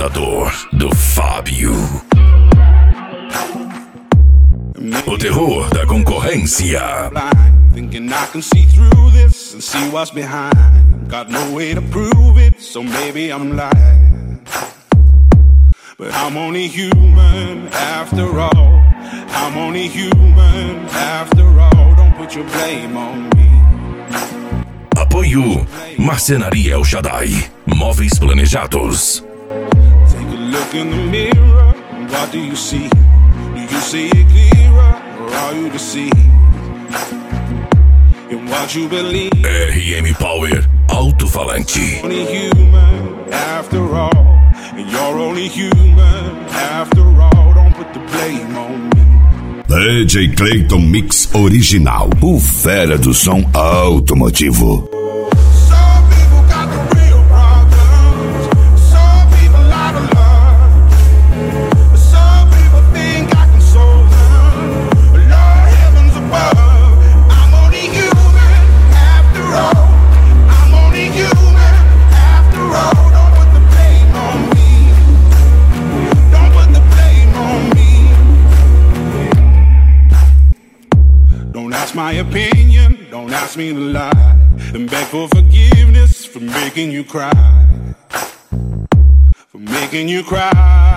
Predador, do Fábio. O terror da concorrência. Thinking I can see through this and see what's behind. Got no way to prove it, so maybe I'm lying. But I'm only human after all. I'm only human after all. Don't put your blame on me. Apoio Marcenaria El Shaddai. Móveis planejados. Take a look in the mirror. What do you see? Do you see it clearer or are you deceived? In what you believe. RM Power Alto-Falante. Only human after all. And you're only human after all. Don't put the blame on me. DJ Clayton Mix Original. O fera do som automotivo. Some people got the real problems. Some people out of love. Some people think I can solve them. Lord heavens above. I'm only human after all. I'm only human after all. Don't put the blame on me. Don't put the blame on me. Don't ask my opinion, don't ask me to lie. Then beg for forgiveness for making you cry. For making you cry.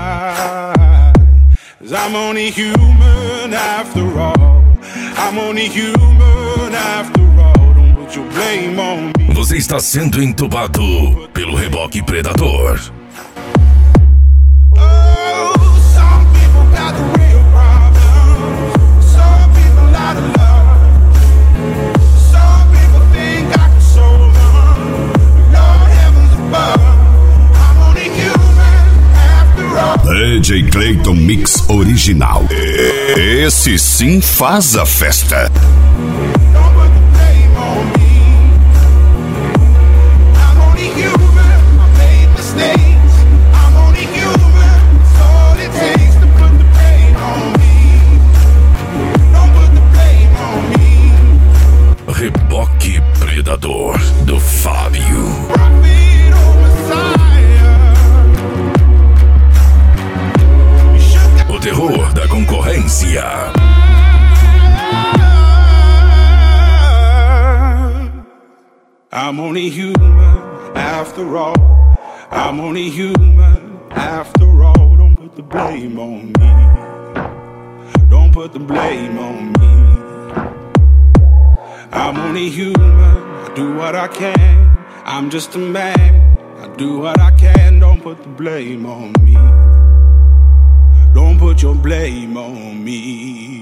'Cause I'm only human after all. I'm only human after all. Don't put your blame on me. Você está sendo entubado pelo reboque Predador. Oh, some people got the real problems. Some people out of love. Some people think I can solve them. Lord heavens above. I'm only human after all. DJ Clayton Mix Original. Esse sim faz a festa. Don't put the blame on me. I'm only human. I made mistakes. I'm only human. It's all it takes to put the blame on me. Don't put the blame on me. Reboque Predador, do Fábio. Prophet or Messiah. You should O terror da concorrência. I'm only human after all. I'm only human after all. Don't put the blame on me. Don't put the blame on me. I'm only human. I do what I can. I'm just a man. I do what I can. Don't put the blame on me. Don't put your blame on me.